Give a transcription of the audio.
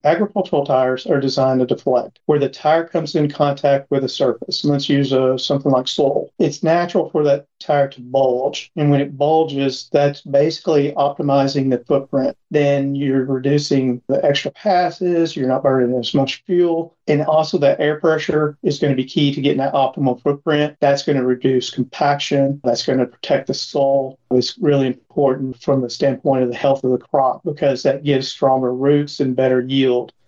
Agricultural tires are designed to deflect. Where the tire comes in contact with a surface, and let's use something like soil, it's natural for that tire to bulge. And when it bulges, that's basically optimizing the footprint. Then you're reducing the extra passes, you're not burning as much fuel. And also, that air pressure is going to be key to getting that optimal footprint. That's going to reduce compaction, that's going to protect the soil. It's really important from the standpoint of the health of the crop because that gives stronger roots and better yield.